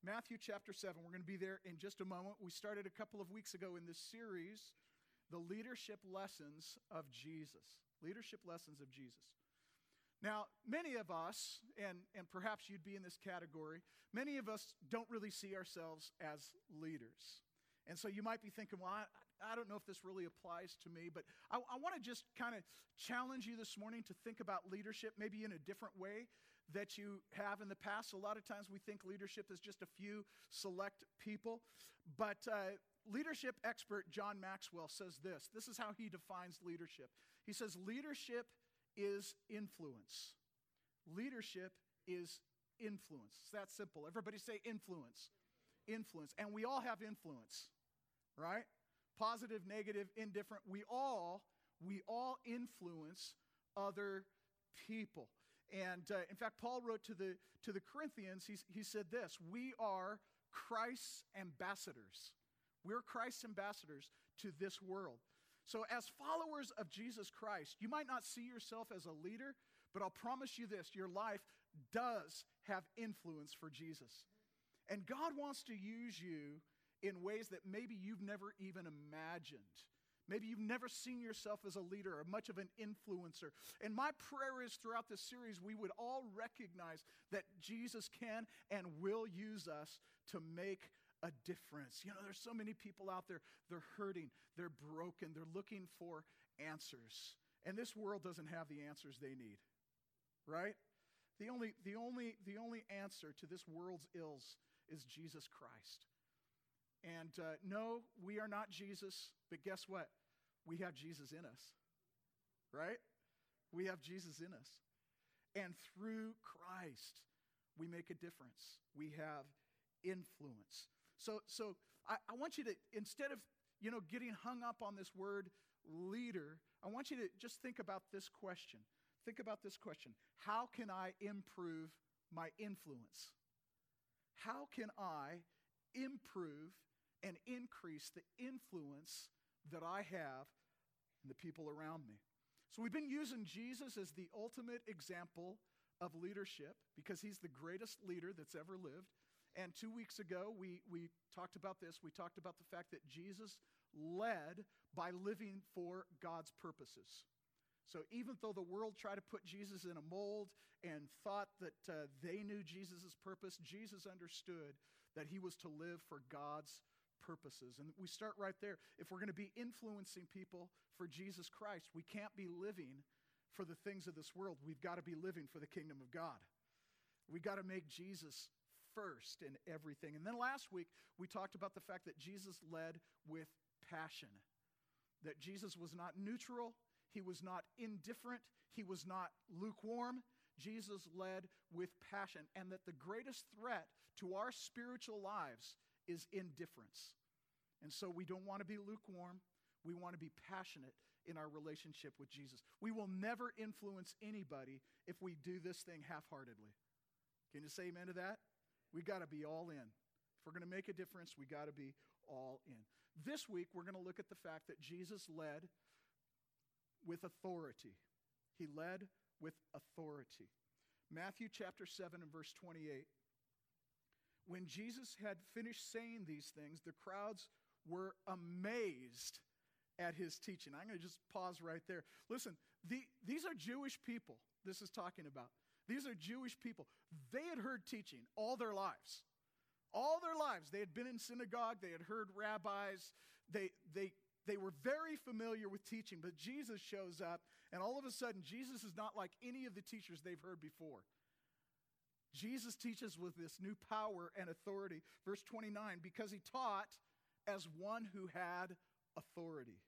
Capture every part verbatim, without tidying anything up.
Matthew chapter seven. We're going to be there in just a moment. We started a couple of weeks ago in this series, The Leadership Lessons of Jesus. Leadership Lessons of Jesus. Now, many of us, and, and perhaps you'd be in this category, many of us don't really see ourselves as leaders. And so you might be thinking, well, I, I don't know if this really applies to me, but I, I want to just kind of challenge you this morning to think about leadership maybe in a different way that you have in the past. A lot of times we think leadership is just a few select people, but uh, leadership expert John Maxwell says this. This is how he defines leadership. He says, leadership is influence. Leadership is influence. It's that simple. Everybody say influence. Influence. And we all have influence. Right? Positive, negative, indifferent. We all, we all influence other people. And uh, in fact, Paul wrote to the to the Corinthians, he, he said this, we are Christ's ambassadors. We're Christ's ambassadors to this world. So as followers of Jesus Christ, you might not see yourself as a leader, but I'll promise you this, your life does have influence for Jesus. And God wants to use you in ways that maybe you've never even imagined. Maybe you've never seen yourself as a leader or much of an influencer. And my prayer is throughout this series, we would all recognize that Jesus can and will use us to make a difference. You know, there's so many people out there, they're hurting, they're broken, they're looking for answers. And this world doesn't have the answers they need, right? The only, the only, the only answer to this world's ills is Jesus Christ. And uh, no, we are not Jesus, but guess what? We have Jesus in us, right? We have Jesus in us. And through Christ, we make a difference. We have influence. So, so I, I want you to, instead of, you know, getting hung up on this word leader, I want you to just think about this question. Think about this question. How can I improve my influence? How can I improve and increase the influence that I have in the people around me? So we've been using Jesus as the ultimate example of leadership because he's the greatest leader that's ever lived. And two weeks ago, we, we talked about this. We talked about the fact that Jesus led by living for God's purposes. So even though the world tried to put Jesus in a mold and thought that uh, they knew Jesus' purpose, Jesus understood that he was to live for God's purposes. And we start right there. If we're going to be influencing people for Jesus Christ, we can't be living for the things of this world. We've got to be living for the kingdom of God. We've got to make Jesus first in everything. And then last week, we talked about the fact that Jesus led with passion. That Jesus was not neutral. He was not indifferent. He was not lukewarm. Jesus led with passion. And that the greatest threat to our spiritual lives is indifference. And so we don't want to be lukewarm. We want to be passionate in our relationship with Jesus. We will never influence anybody if we do this thing half-heartedly. Can you say amen to that? We got to be all in. If we're going to make a difference, we got to be all in. This week, we're going to look at the fact that Jesus led with authority. He led with authority. Matthew chapter seven and verse twenty-eight. When Jesus had finished saying these things, the crowds were amazed at his teaching. I'm going to just pause right there. Listen, the, these are Jewish people this is talking about. These are Jewish people. They had heard teaching all their lives. All their lives. They had been in synagogue. They had heard rabbis. They, they, they were very familiar with teaching. But Jesus shows up, and all of a sudden, Jesus is not like any of the teachers they've heard before. Jesus teaches with this new power and authority. Verse twenty-nine, because he taught as one who had authority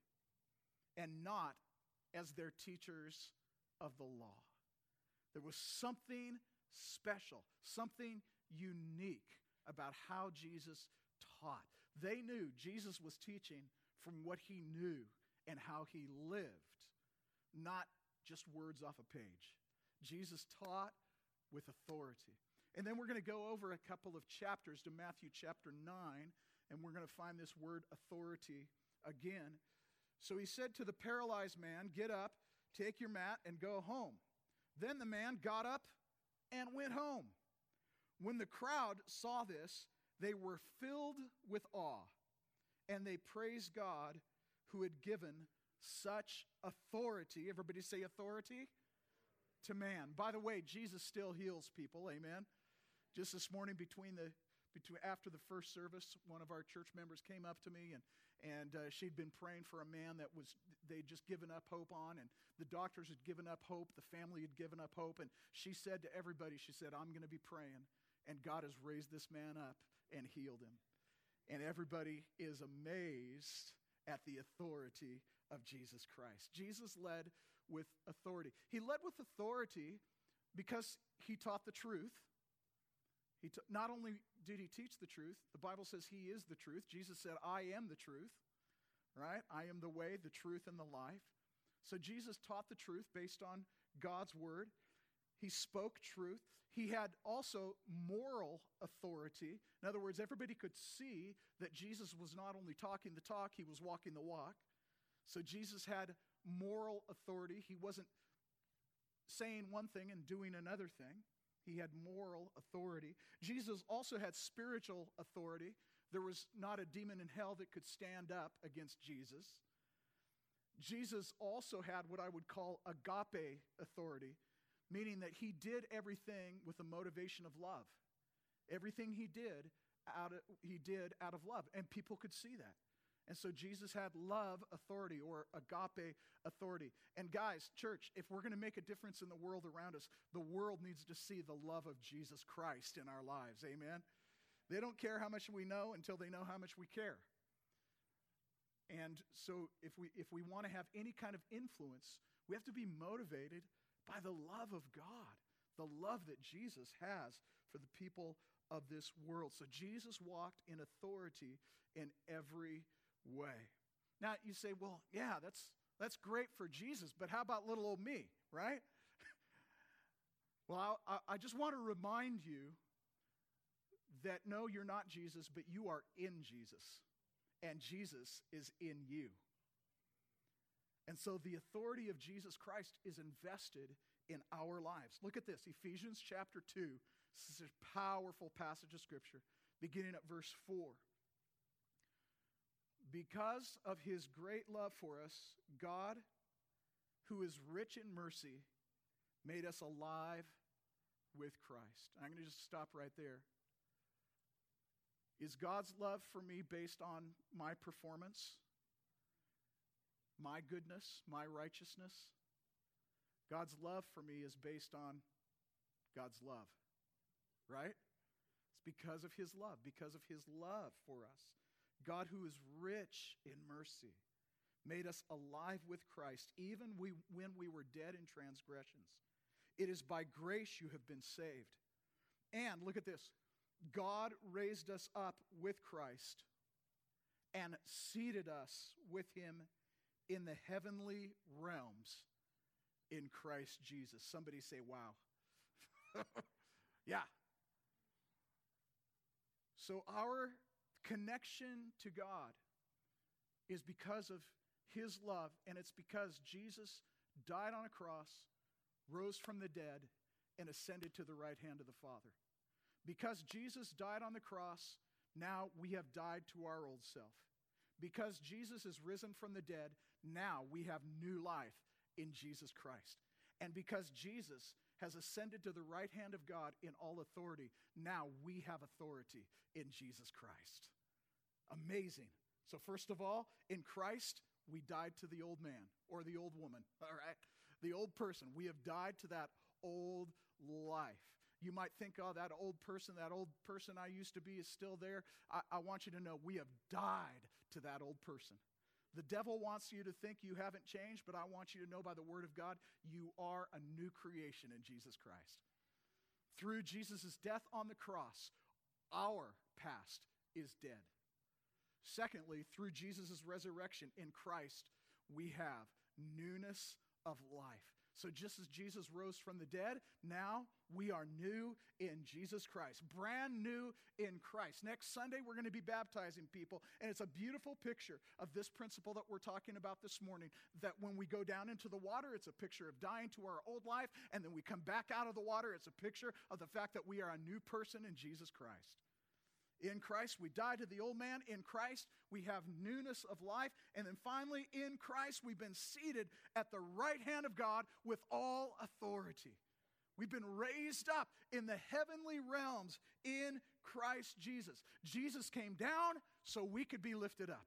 and not as their teachers of the law. There was something special, something unique about how Jesus taught. They knew Jesus was teaching from what he knew and how he lived, not just words off a page. Jesus taught with authority. And then we're going to go over a couple of chapters to Matthew chapter nine, and we're going to find this word authority again. So he said to the paralyzed man, get up, take your mat, and go home. Then the man got up and went home. When the crowd saw this, They were filled with awe, and they praised God who had given such authority. Everybody say authority? To man. By the way, Jesus still heals people, amen? Just this morning between the between after the first service, one of our church members came up to me, and and uh, she'd been praying for a man that was they'd just given up hope on, and the doctors had given up hope, the family had given up hope, and she said to everybody, she said, I'm going to be praying, and God has raised this man up and healed him. And everybody is amazed at the authority of Jesus Christ. Jesus led with authority. He led with authority because he taught the truth. He t- not only did he teach the truth, the Bible says he is the truth. Jesus said, I am the truth, right? I am the way, the truth, and the life. So Jesus taught the truth based on God's word. He spoke truth. He had also moral authority. In other words, everybody could see that Jesus was not only talking the talk, he was walking the walk. So Jesus had moral authority. He wasn't saying one thing and doing another thing. He had moral authority. Jesus also had spiritual authority. There was not a demon in hell that could stand up against Jesus. Jesus also had what I would call agape authority, meaning that he did everything with a motivation of love. Everything he did, out of, he did out of love, and people could see that. And so Jesus had love authority, or agape authority. And guys, church, if we're going to make a difference in the world around us, the world needs to see the love of Jesus Christ in our lives. Amen? They don't care how much we know until they know how much we care. And so if we if we want to have any kind of influence, we have to be motivated by the love of God, the love that Jesus has for the people of this world. So Jesus walked in authority in every way. Now you say, well, yeah, that's that's great for Jesus, but how about little old me, right? Well, I, I just want to remind you that no, you're not Jesus, but you are in Jesus, and Jesus is in you. And so the authority of Jesus Christ is invested in our lives. Look at this, Ephesians chapter two. This is a powerful passage of Scripture, beginning at verse four. Because of his great love for us, God, who is rich in mercy, made us alive with Christ. I'm going to just stop right there. Is God's love for me based on my performance, my goodness, my righteousness? God's love for me is based on God's love, right? It's because of his love, because of his love for us. God, who is rich in mercy, made us alive with Christ, even we, when we were dead in transgressions. It is by grace you have been saved. And look at this. God raised us up with Christ and seated us with him in the heavenly realms in Christ Jesus. Somebody say, wow. Yeah. So our connection to God is because of his love, and it's because Jesus died on a cross, rose from the dead, and ascended to the right hand of the Father. Because Jesus died on the cross, now we have died to our old self. Because Jesus is risen from the dead, now we have new life in Jesus Christ. And because Jesus has ascended to the right hand of God in all authority, now we have authority in Jesus Christ. Amazing. So first of all, in Christ, we died to the old man or the old woman, all right? The old person. We have died to that old life. You might think, oh, that old person, that old person I used to be is still there. I, I want you to know we have died to that old person. The devil wants you to think you haven't changed, but I want you to know by the word of God, you are a new creation in Jesus Christ. Through Jesus' death on the cross, our past is dead. Secondly, through Jesus' resurrection in Christ, we have newness of life. So just as Jesus rose from the dead, now we are new in Jesus Christ. Brand new in Christ. Next Sunday, we're going to be baptizing people, and it's a beautiful picture of this principle that we're talking about this morning, that when we go down into the water, it's a picture of dying to our old life, and then we come back out of the water, it's a picture of the fact that we are a new person in Jesus Christ. In Christ, we die to the old man. In Christ, we have newness of life. And then finally, in Christ, we've been seated at the right hand of God with all authority. We've been raised up in the heavenly realms in Christ Jesus. Jesus came down so we could be lifted up.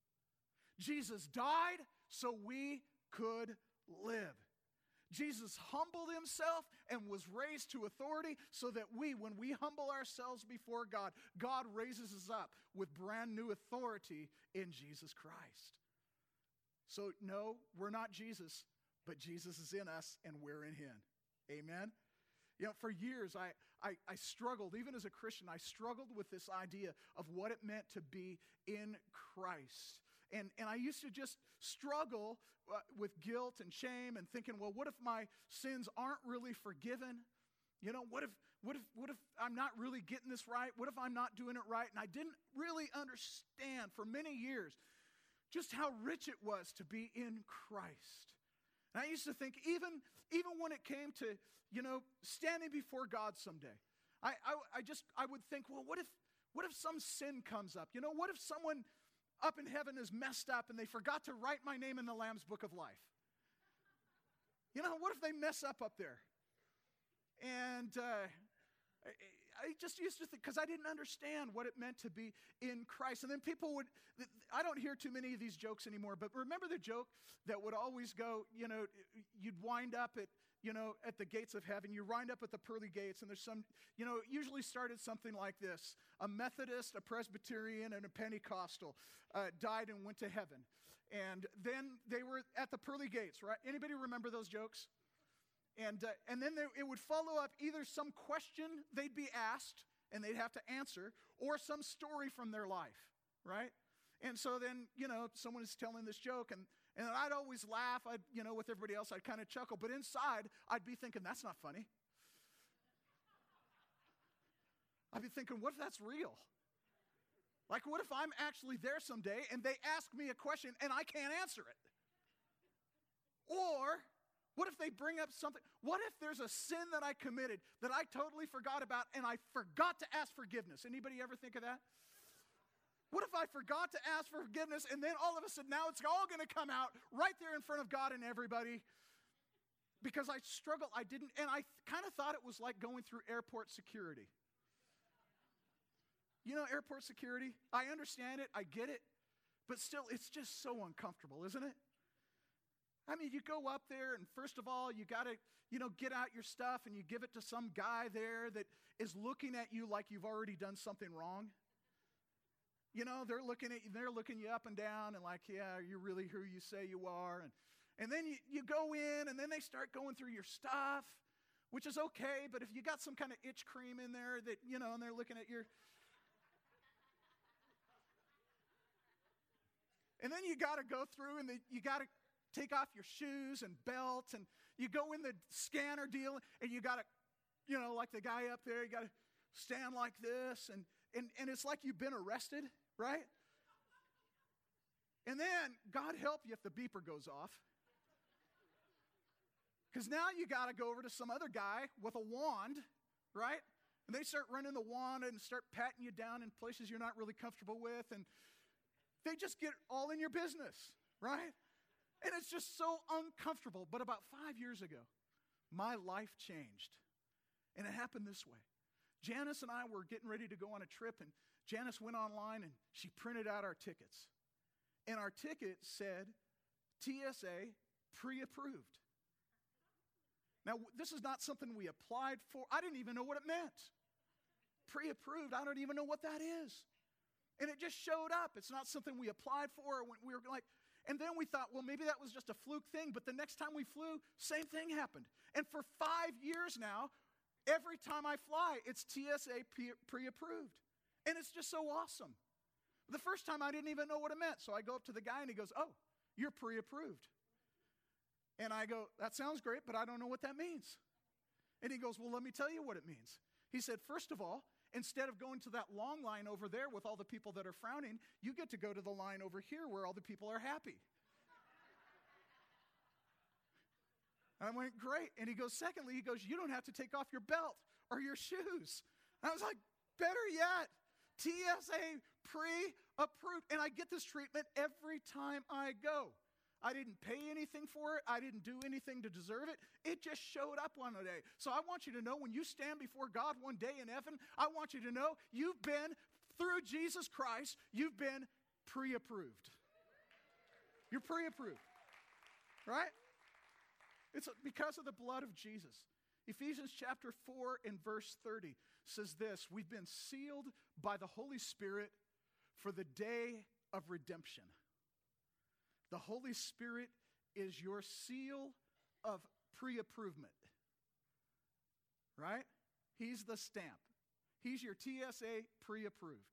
Jesus died so we could live. Jesus humbled himself and was raised to authority so that we, when we humble ourselves before God, God raises us up with brand new authority in Jesus Christ. So no, we're not Jesus, but Jesus is in us and we're in him. Amen? You know, for years I, I, I struggled, even as a Christian, I struggled with this idea of what it meant to be in Christ. And, and I used to just struggle uh, with guilt and shame and thinking, well, what if my sins aren't really forgiven? You know, what if, what if, what if I'm not really getting this right? What if I'm not doing it right? And I didn't really understand for many years just how rich it was to be in Christ. And I used to think, even, even when it came to, you know, standing before God someday, I, I, I just, I would think, well, what if, what if some sin comes up? You know, what if someone up in heaven is messed up and they forgot to write my name in the Lamb's Book of Life? You know, what if they mess up up there? And uh, I, I just used to think, because I didn't understand what it meant to be in Christ. And then people would, I don't hear too many of these jokes anymore, but remember the joke that would always go, you know, you'd wind up at, you know, at the gates of heaven. You wind up at the pearly gates, and there's some, you know, it usually started something like this. A Methodist, a Presbyterian, and a Pentecostal uh, died and went to heaven. And then they were at the pearly gates, right? Anybody remember those jokes? And, uh, and then there, it would follow up either some question they'd be asked, and they'd have to answer, or some story from their life, right? And so then, you know, someone is telling this joke, and And I'd always laugh, I'd, you know, with everybody else, I'd kind of chuckle. But inside, I'd be thinking, that's not funny. I'd be thinking, what if that's real? Like, what if I'm actually there someday and they ask me a question and I can't answer it? Or what if they bring up something? What if there's a sin that I committed that I totally forgot about and I forgot to ask forgiveness? Anybody ever think of that? What if I forgot to ask for forgiveness and then all of a sudden now it's all going to come out right there in front of God and everybody? Because I struggled, I didn't, and I kind of thought it was like going through airport security. You know, airport security, I understand it, I get it, but still it's just so uncomfortable, isn't it? I mean, you go up there and first of all, you got to, you know, get out your stuff and you give it to some guy there that is looking at you like you've already done something wrong. You know, they're looking at you, they're looking you up and down and like, yeah, you're really who you say you are. And, and then you, you go in and then they start going through your stuff, which is okay. But if you got some kind of itch cream in there that, you know, and they're looking at your, and then you got to go through and the, you got to take off your shoes and belt and you go in the scanner deal and you got to, you know, like the guy up there, you got to stand like this and, and, and it's like you've been arrested. Right? And then, God help you if the beeper goes off. Because now you got to go over to some other guy with a wand, right? And they start running the wand and start patting you down in places you're not really comfortable with. And they just get all in your business, right? And it's just so uncomfortable. But about five years ago, my life changed. And it happened this way. Janice and I were getting ready to go on a trip, and Janice went online and she printed out our tickets. And our ticket said T S A pre-approved. Now, this is not something we applied for. I didn't even know what it meant. Pre-approved, I don't even know what that is. And it just showed up. It's not something we applied for. We were like, and then we thought, well, maybe that was just a fluke thing. But the next time we flew, same thing happened. And for five years now, every time I fly, it's T S A pre-approved. And it's just so awesome. The first time I didn't even know what it meant. So I go up to the guy and he goes, oh, you're pre-approved. And I go, that sounds great, but I don't know what that means. And he goes, well, let me tell you what it means. He said, first of all, instead of going to that long line over there with all the people that are frowning, you get to go to the line over here where all the people are happy. I went, great. And he goes, secondly, he goes, you don't have to take off your belt or your shoes. And I was like, better yet, T S A pre-approved. And I get this treatment every time I go. I didn't pay anything for it. I didn't do anything to deserve it. It just showed up one day. So I want you to know when you stand before God one day in heaven, I want you to know you've been, through Jesus Christ, you've been pre-approved. You're pre-approved, right? It's because of the blood of Jesus. Ephesians chapter four and verse thirty says this: we've been sealed by the Holy Spirit for the day of redemption. The Holy Spirit is your seal of pre-approvement, right? He's the stamp. He's your T S A pre-approved.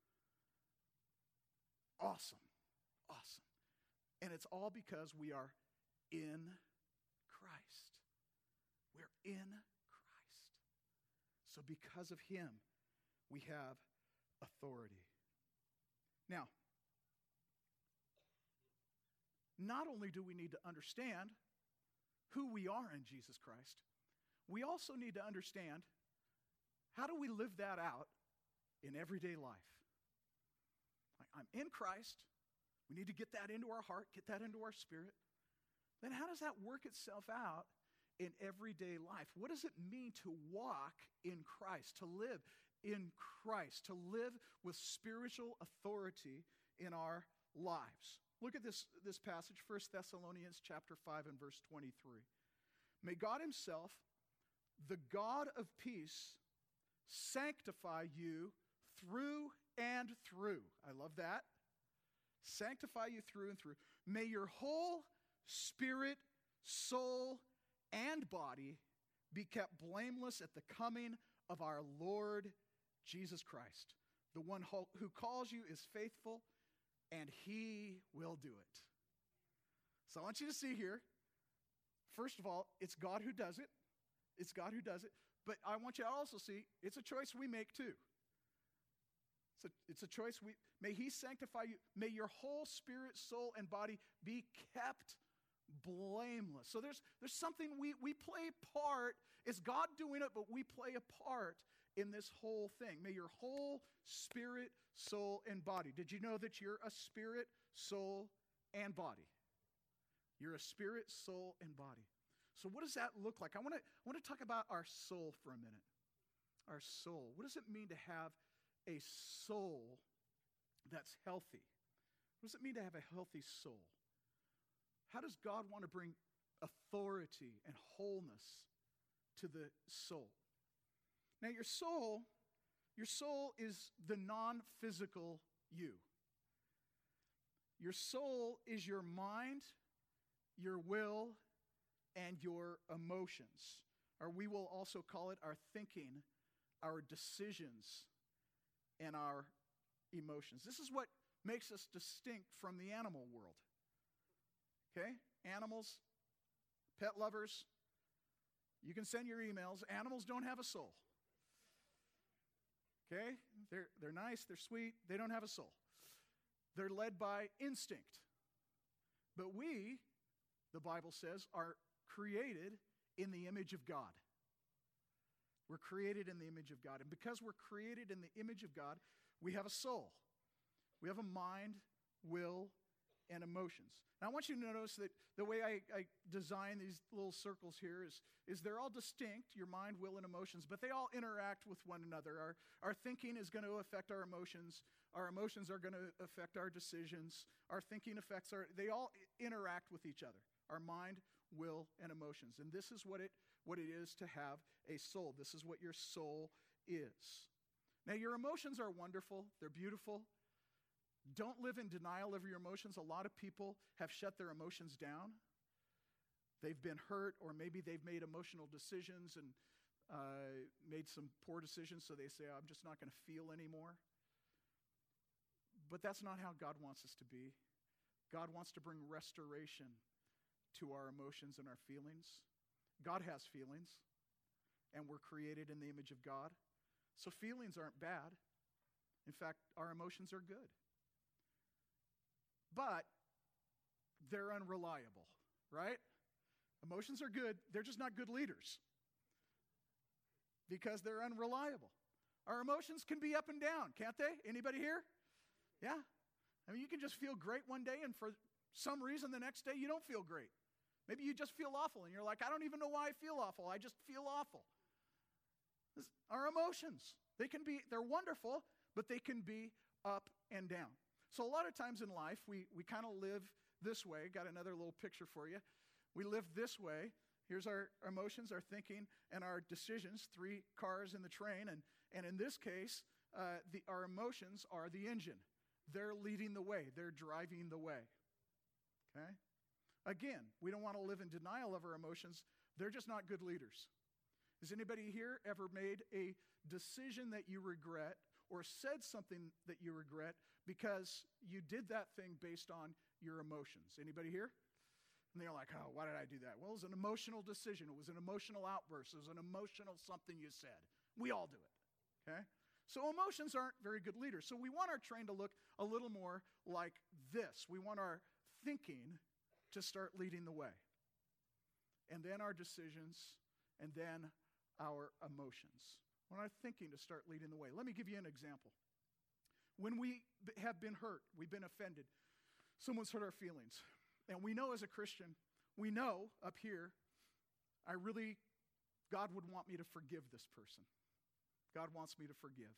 Awesome, awesome. And it's all because we are in Christ. We're in Christ. So because of him, we have authority. Now, not only do we need to understand who we are in Jesus Christ, we also need to understand how do we live that out in everyday life. I'm in Christ. We need to get that into our heart, get that into our spirit. Then how does that work itself out in everyday life? What does it mean to walk in Christ, to live in Christ, to live with spiritual authority in our lives? Look at this, this passage, First Thessalonians chapter five and verse twenty-three. May God himself, the God of peace, sanctify you through and through. I love that. Sanctify you through and through. May your whole spirit, soul, and body be kept blameless at the coming of our Lord Jesus Christ. The one who calls you is faithful, and he will do it. So I want you to see here, first of all, it's God who does it. It's God who does it. But I want you to also see, it's a choice we make too. It's a, it's a choice we, may he sanctify you. May your whole spirit, soul, and body be kept blameless. So there's, there's something we, we play a part. It's God doing it, but we play a part in this whole thing. May your whole spirit, soul, and body. Did you know that you're a spirit, soul, and body? You're a spirit, soul, and body. So what does that look like? I want to I want to talk about our soul for a minute. Our soul. What does it mean to have a soul that's healthy? What does it mean to have a healthy soul? How does God want to bring authority and wholeness to the soul? Now your soul, your soul is the non-physical you. Your soul is your mind, your will, and your emotions. Or we will also call it our thinking, our decisions, and our emotions. This is what makes us distinct from the animal world. Okay? Animals, pet lovers, you can send your emails. Animals don't have a soul. Okay? They're, they're nice, they're sweet, they don't have a soul. They're led by instinct. But we, the Bible says, are created in the image of God. We're created in the image of God. And because we're created in the image of God, we have a soul. We have a mind, will, and emotions. Now, I want you to notice that the way I, I design these little circles here is, is they're all distinct, your mind, will, and emotions, but they all interact with one another. Our, our thinking is going to affect our emotions. Our emotions are going to affect our decisions. Our thinking affects our, they all interact with each other. Our mind, will, and emotions. And this is what it, what it is to have a soul. This is what your soul is. Now, your emotions are wonderful. They're beautiful. Don't live in denial of your emotions. A lot of people have shut their emotions down. They've been hurt, or maybe they've made emotional decisions and uh, made some poor decisions, so they say, oh, I'm just not going to feel anymore. But that's not how God wants us to be. God wants to bring restoration to our emotions and our feelings. God has feelings, and we're created in the image of God. So feelings aren't bad. In fact, our emotions are good. But they're unreliable, right? Emotions are good. They're just not good leaders because they're unreliable. Our emotions can be up and down, can't they? Anybody here? Yeah. I mean, you can just feel great one day, and for some reason the next day you don't feel great. Maybe you just feel awful, and you're like, I don't even know why I feel awful. I just feel awful. This, our emotions, they can be, they're wonderful, but they can be up and down. So a lot of times in life, we, we kind of live this way. Got another little picture for you. We live this way. Here's our emotions, our thinking, and our decisions, three cars in the train. And, and in this case, uh, the, our emotions are the engine. They're leading the way. They're driving the way. Okay? Again, we don't want to live in denial of our emotions. They're just not good leaders. Has anybody here ever made a decision that you regret or said something that you regret because you did that thing based on your emotions? Anybody here? And they're like, oh, why did I do that? Well, it was an emotional decision. It was an emotional outburst. It was an emotional something you said. We all do it, okay? So emotions aren't very good leaders. So we want our train to look a little more like this. We want our thinking to start leading the way. And then our decisions, and then our emotions. We want our thinking to start leading the way. Let me give you an example. When we have been hurt, we've been offended, someone's hurt our feelings. And we know as a Christian, we know up here, I really, God would want me to forgive this person. God wants me to forgive.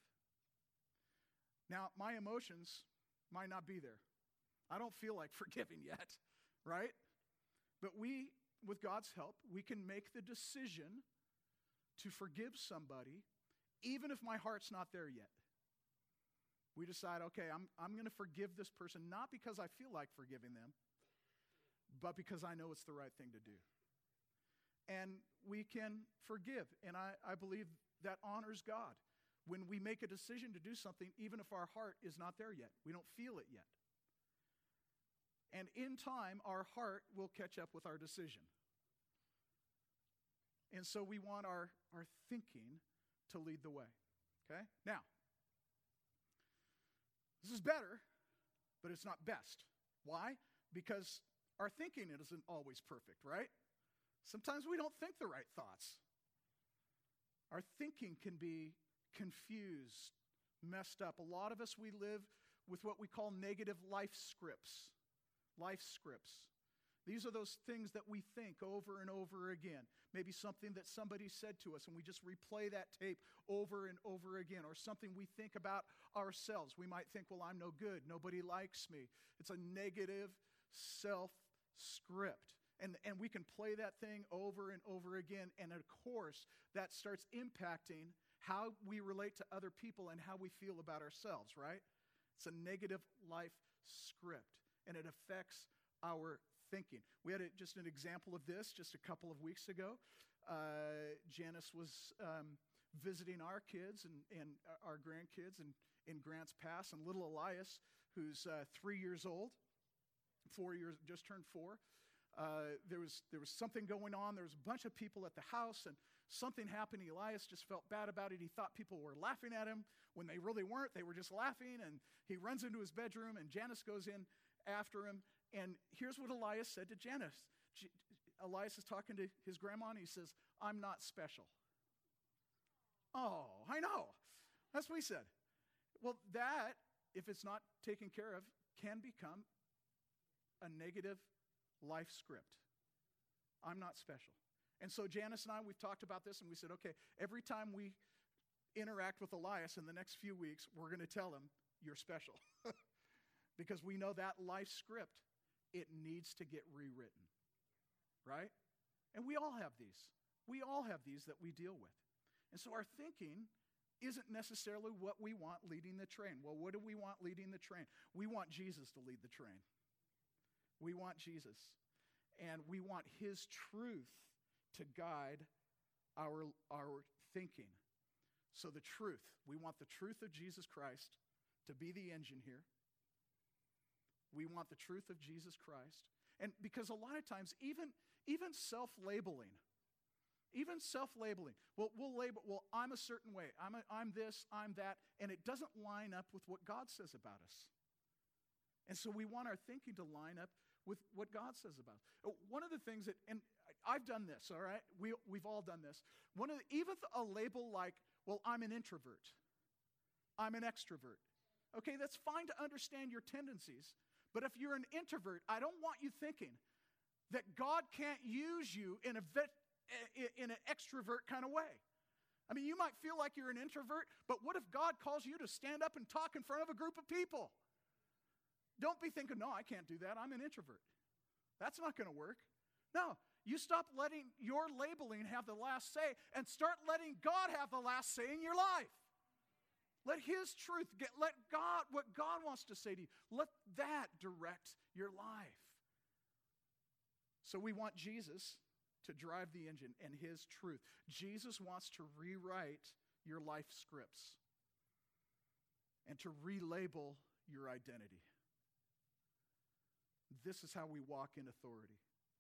Now, my emotions might not be there. I don't feel like forgiving yet, right? But we, with God's help, we can make the decision to forgive somebody, even if my heart's not there yet. We decide, okay, I'm, I'm going to forgive this person, not because I feel like forgiving them, but because I know it's the right thing to do. And we can forgive, and I, I believe that honors God when we make a decision to do something, even if our heart is not there yet. We don't feel it yet. And in time, our heart will catch up with our decision. And so we want our, our thinking to lead the way, okay? Now, this is better, but it's not best. Why? Because our thinking isn't always perfect, right? Sometimes we don't think the right thoughts. Our thinking can be confused, messed up. A lot of us, we live with what we call negative life scripts. Life scripts. These are those things that we think over and over again. Maybe something that somebody said to us and we just replay that tape over and over again. Or something we think about ourselves. We might think, well, I'm no good. Nobody likes me. It's a negative self-script. And, and we can play that thing over and over again. And of course, that starts impacting how we relate to other people and how we feel about ourselves, right? It's a negative life script. And it affects our thinking. We had a, just an example of this just a couple of weeks ago. Uh, Janice was um, visiting our kids and, and our grandkids in, in Grants Pass, and little Elias, who's uh, three years old, four years, just turned four. Uh, there was there was something going on. There was a bunch of people at the house, and something happened. Elias just felt bad about it. He thought people were laughing at him when they really weren't. They were just laughing, and he runs into his bedroom, and Janice goes in after him. And here's what Elias said to Janice. J- Elias is talking to his grandma, and he says, I'm not special. Oh, I know. That's what he said. Well, that, if it's not taken care of, can become a negative life script. I'm not special. And so Janice and I, we've talked about this, and we said, okay, every time we interact with Elias in the next few weeks, we're going to tell him, you're special. Because we know that life script, it needs to get rewritten, right? And we all have these. We all have these that we deal with. And so our thinking isn't necessarily what we want leading the train. Well, what do we want leading the train? We want Jesus to lead the train. We want Jesus. And we want his truth to guide our, our thinking. So the truth, we want the truth of Jesus Christ to be the engine here. We want the truth of Jesus Christ. And because a lot of times, even, even self-labeling, even self-labeling, well, we'll label, well, I'm a certain way. I'm, a, I'm this, I'm that, and it doesn't line up with what God says about us. And so we want our thinking to line up with what God says about us. One of the things that, and I've done this, all right? We, we've all done this. One of the, even a label like, well, I'm an introvert. I'm an extrovert. Okay, that's fine to understand your tendencies. But if you're an introvert, I don't want you thinking that God can't use you in, a vet, in an extrovert kind of way. I mean, you might feel like you're an introvert, but what if God calls you to stand up and talk in front of a group of people? Don't be thinking, no, I can't do that. I'm an introvert. That's not going to work. No, you stop letting your labeling have the last say and start letting God have the last say in your life. Let His truth, get, let God, what God wants to say to you, let that direct your life. So we want Jesus to drive the engine and His truth. Jesus wants to rewrite your life scripts and to relabel your identity. This is how we walk in authority.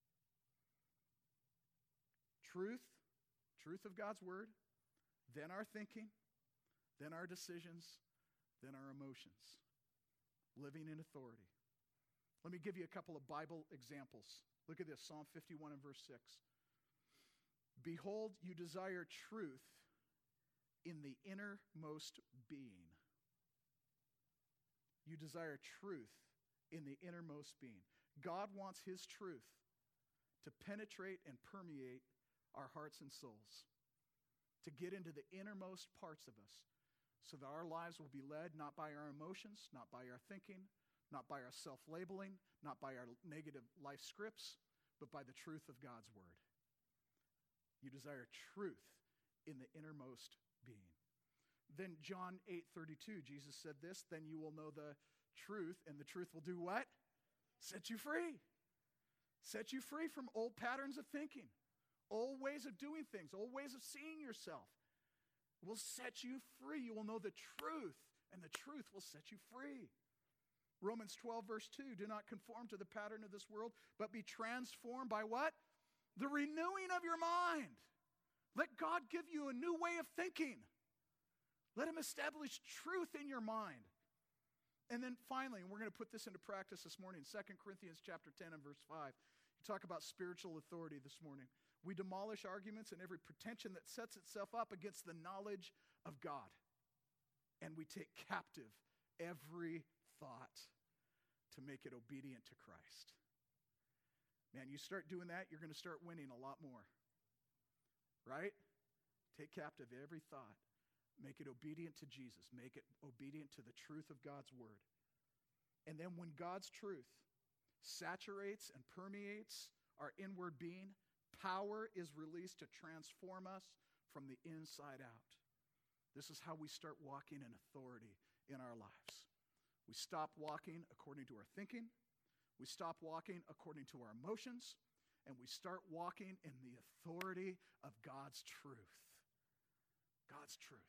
Truth, truth of God's word, then our thinking, then our decisions, then our emotions. Living in authority. Let me give you a couple of Bible examples. Look at this, Psalm fifty-one and verse six. Behold, you desire truth in the innermost being. You desire truth in the innermost being. God wants His truth to penetrate and permeate our hearts and souls, to get into the innermost parts of us, so that our lives will be led not by our emotions, not by our thinking, not by our self-labeling, not by our negative life scripts, but by the truth of God's word. You desire truth in the innermost being. Then John eight thirty-two, Jesus said this, then you will know the truth, and the truth will do what? Set you free. Set you free from old patterns of thinking, old ways of doing things, old ways of seeing yourself. It will set you free. You will know the truth, and the truth will set you free. Romans twelve, verse two, do not conform to the pattern of this world, but be transformed by what? The renewing of your mind. Let God give you a new way of thinking. Let Him establish truth in your mind. And then finally, and we're going to put this into practice this morning, Second Corinthians chapter ten and verse five. You talk about spiritual authority this morning. We demolish arguments and every pretension that sets itself up against the knowledge of God. And we take captive every thought to make it obedient to Christ. Man, you start doing that, you're going to start winning a lot more. Right? Take captive every thought. Make it obedient to Jesus. Make it obedient to the truth of God's word. And then when God's truth saturates and permeates our inward being, power is released to transform us from the inside out. This is how we start walking in authority in our lives. We stop walking according to our thinking. We stop walking according to our emotions. And we start walking in the authority of God's truth. God's truth.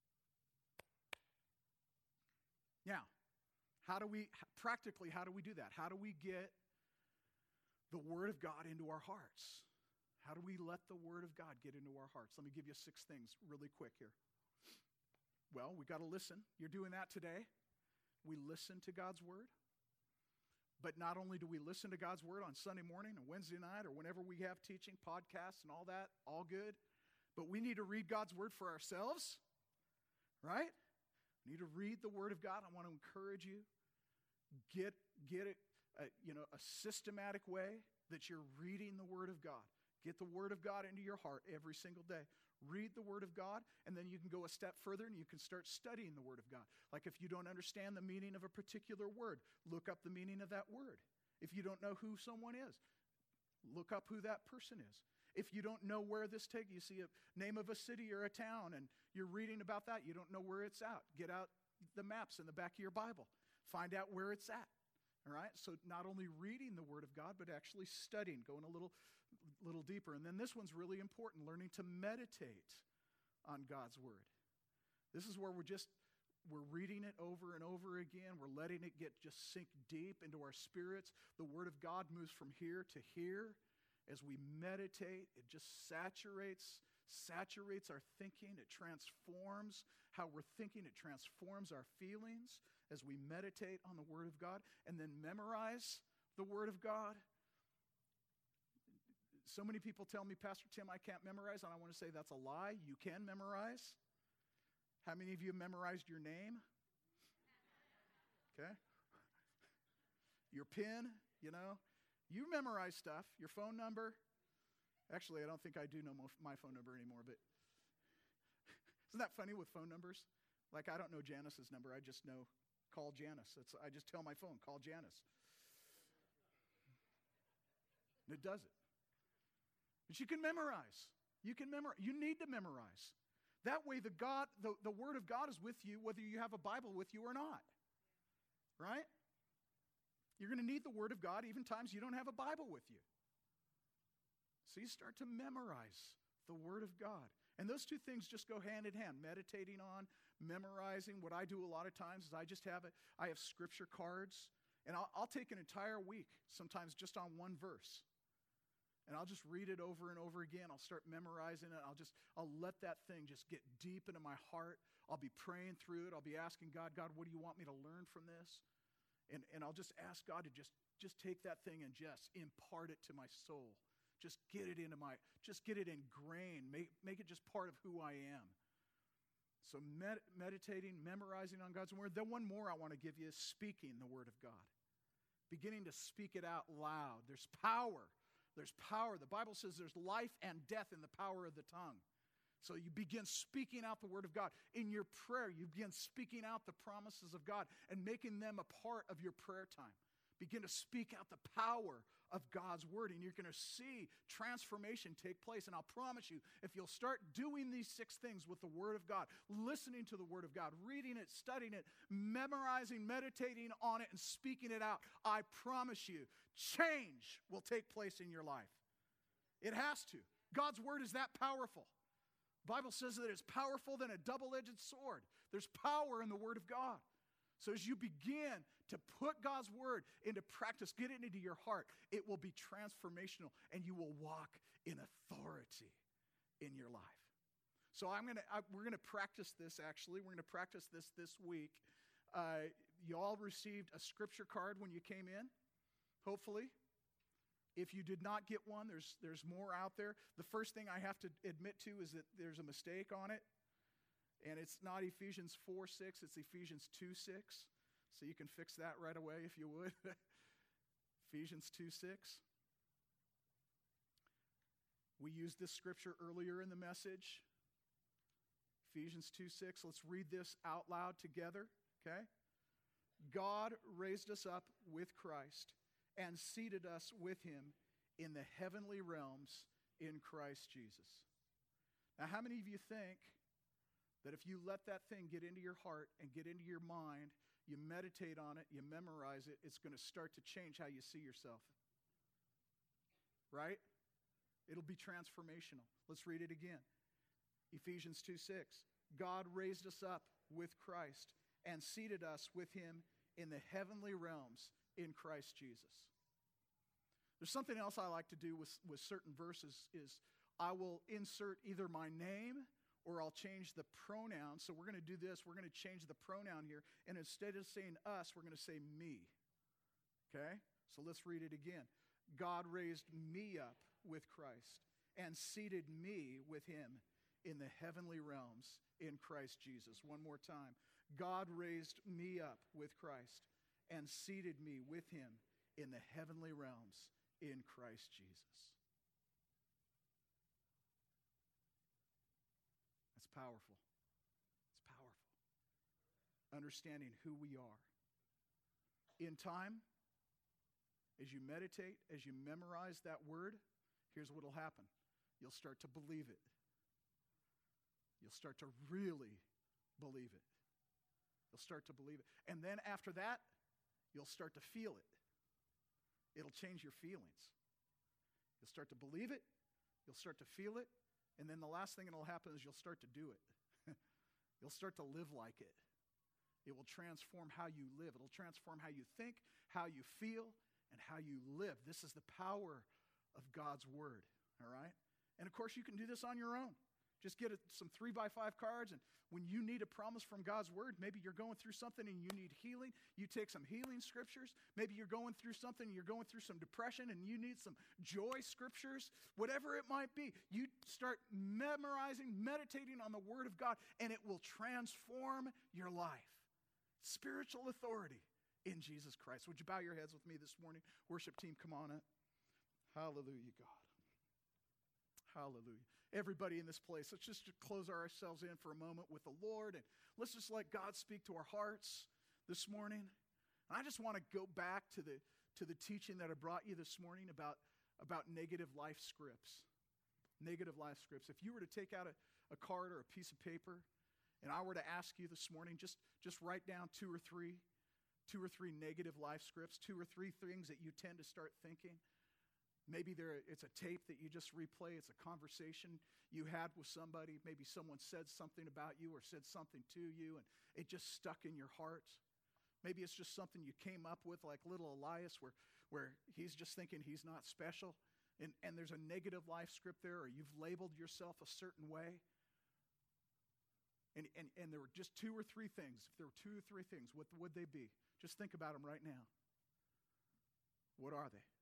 Now, how do we, practically, how do we do that? How do we get the Word of God into our hearts? How do we let the Word of God get into our hearts? Let me give you six things really quick here. Well, we got to listen. You're doing that today. We listen to God's Word. But not only do we listen to God's Word on Sunday morning or Wednesday night or whenever we have teaching, podcasts, and all that, all good, but we need to read God's Word for ourselves, right? We need to read the Word of God. I want to encourage you, get, get it, uh, you know, a systematic way that you're reading the Word of God. Get the Word of God into your heart every single day. Read the Word of God, and then you can go a step further and you can start studying the Word of God. Like if you don't understand the meaning of a particular word, look up the meaning of that word. If you don't know who someone is, look up who that person is. If you don't know where this takes, you see a name of a city or a town and you're reading about that, you don't know where it's at. Get out the maps in the back of your Bible. Find out where it's at. All right? So not only reading the Word of God, but actually studying, going a little little deeper. And then this one's really important, learning to meditate on God's Word. This is where we're just, we're reading it over and over again. We're letting it get just sink deep into our spirits. The Word of God moves from here to here. As we meditate, it just saturates, saturates our thinking. It transforms how we're thinking. It transforms our feelings as we meditate on the Word of God and then memorize the Word of God. So many people tell me, Pastor Tim, I can't memorize, and I want to say that's a lie. You can memorize. How many of you memorized your name? Okay. Your PIN, you know. You memorize stuff, your phone number. Actually, I don't think I do know my phone number anymore, but isn't that funny with phone numbers? Like, I don't know Janice's number. I just know, call Janice. It's, I just tell my phone, call Janice. And it does it. But you can memorize. You can memorize. You need to memorize. That way the God, the, the Word of God is with you whether you have a Bible with you or not. Right? You're going to need the Word of God even times you don't have a Bible with you. So you start to memorize the Word of God. And those two things just go hand in hand. Meditating on, memorizing. What I do a lot of times is I just have it. I have scripture cards. And I'll, I'll take an entire week, sometimes just on one verse. And I'll just read it over and over again. I'll start memorizing it. I'll just, I'll let that thing just get deep into my heart. I'll be praying through it. I'll be asking God, God, what do you want me to learn from this? And, and I'll just ask God to just, just take that thing and just impart it to my soul. Just get it into my, just get it ingrained. Make, make it just part of who I am. So med- meditating, memorizing on God's word. Then one more I want to give you is speaking the word of God. Beginning to speak it out loud. There's power. There's power. The Bible says there's life and death in the power of the tongue. So you begin speaking out the word of God. In your prayer, you begin speaking out the promises of God and making them a part of your prayer time. Begin to speak out the power of God's word, and you're going to see transformation take place. And I'll promise you, if you'll start doing these six things with the word of God, listening to the word of God, reading it, studying it, memorizing, meditating on it, and speaking it out, I promise you, change will take place in your life. It has to. God's word is that powerful. The Bible says that it's powerful than a double-edged sword. There's power in the word of God. So as you begin to put God's word into practice, get it into your heart, it will be transformational, and you will walk in authority in your life. So I'm gonna, I, we're gonna practice this. Actually, we're gonna practice this this week. Uh, you all received a scripture card when you came in, hopefully. If you did not get one, there's there's more out there. The first thing I have to admit to is that there's a mistake on it. And it's not Ephesians four six, it's Ephesians two six. So you can fix that right away if you would. Ephesians two six. We used this scripture earlier in the message. Ephesians two six. Let's read this out loud together, okay? God raised us up with Christ and seated us with him in the heavenly realms in Christ Jesus. Now, how many of you think that if you let that thing get into your heart and get into your mind, you meditate on it, you memorize it, it's going to start to change how you see yourself? Right? It'll be transformational. Let's read it again. Ephesians two six. God raised us up with Christ and seated us with him in the heavenly realms in Christ Jesus. There's something else I like to do with, with certain verses is I will insert either my name or I'll change the pronoun. So we're going to do this. We're going to change the pronoun here. And instead of saying us, we're going to say me. Okay? So let's read it again. God raised me up with Christ and seated me with him in the heavenly realms in Christ Jesus. One more time. God raised me up with Christ and seated me with him in the heavenly realms in Christ Jesus. That's powerful. It's powerful. Understanding who we are. In time, as you meditate, as you memorize that word, here's what will happen. You'll start to believe it. You'll start to really believe it. You'll start to believe it. And then after that, you'll start to feel it. It'll change your feelings. You'll start to believe it. You'll start to feel it. And then the last thing that'll happen is you'll start to do it. You'll start to live like it. It will transform how you live. It'll transform how you think, how you feel, and how you live. This is the power of God's word, all right? And of course, you can do this on your own. Just get a, some three by five cards, and when you need a promise from God's word, maybe you're going through something and you need healing, you take some healing scriptures. Maybe you're going through something, and you're going through some depression and you need some joy scriptures. Whatever it might be, you start memorizing, meditating on the word of God, and it will transform your life. Spiritual authority in Jesus Christ. Would you bow your heads with me this morning? Worship team, come on up. Hallelujah, God. Hallelujah. Everybody in this place, let's just close ourselves in for a moment with the Lord, and let's just let God speak to our hearts this morning. And I just want to go back to the to the teaching that I brought you this morning about, about negative life scripts. Negative life scripts. If you were to take out a, a card or a piece of paper, and I were to ask you this morning, just, just write down two or three, two or three negative life scripts, two or three things that you tend to start thinking. Maybe there, it's a tape that you just replay. It's a conversation you had with somebody. Maybe someone said something about you or said something to you, and it just stuck in your heart. Maybe it's just something you came up with, like little Elias, where, where he's just thinking he's not special, and, and there's a negative life script there, or you've labeled yourself a certain way. And, and, and there were just two or three things. If there were two or three things, what would they be? Just think about them right now. What are they?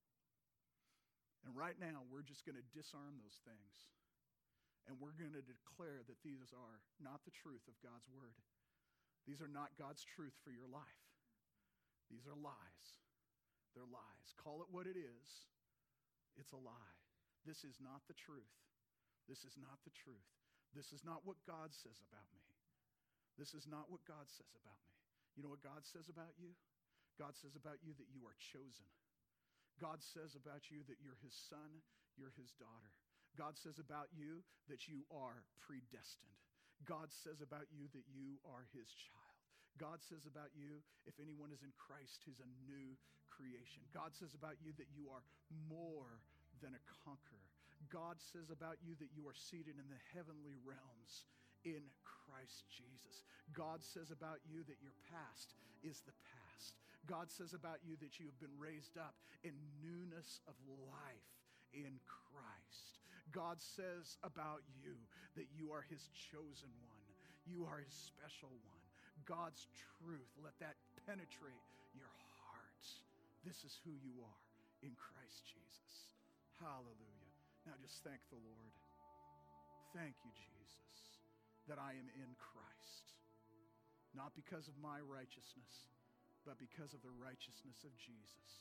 And right now, we're just going to disarm those things. And we're going to declare that these are not the truth of God's word. These are not God's truth for your life. These are lies. They're lies. Call it what it is. It's a lie. This is not the truth. This is not the truth. This is not what God says about me. This is not what God says about me. You know what God says about you? God says about you that you are chosen. God says about you that you're his son, you're his daughter. God says about you that you are predestined. God says about you that you are his child. God says about you, if anyone is in Christ, he's a new creation. God says about you that you are more than a conqueror. God says about you that you are seated in the heavenly realms in Christ Jesus. God says about you that your past is the past. God says about you that you have been raised up in newness of life in Christ. God says about you that you are his chosen one. You are his special one. God's truth, let that penetrate your heart. This is who you are in Christ Jesus. Hallelujah. Now just thank the Lord. Thank you, Jesus, that I am in Christ. Not because of my righteousness, but because of the righteousness of Jesus,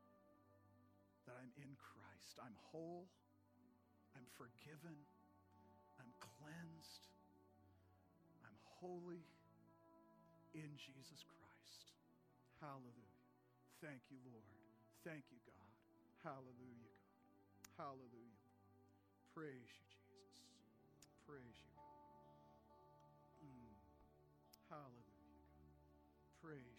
that I'm in Christ. I'm whole, I'm forgiven, I'm cleansed, I'm holy in Jesus Christ. Hallelujah. Thank you, Lord. Thank you, God. Hallelujah, God. Hallelujah, Lord. Praise you, Jesus. Praise you, God. Mm. Hallelujah, God. Praise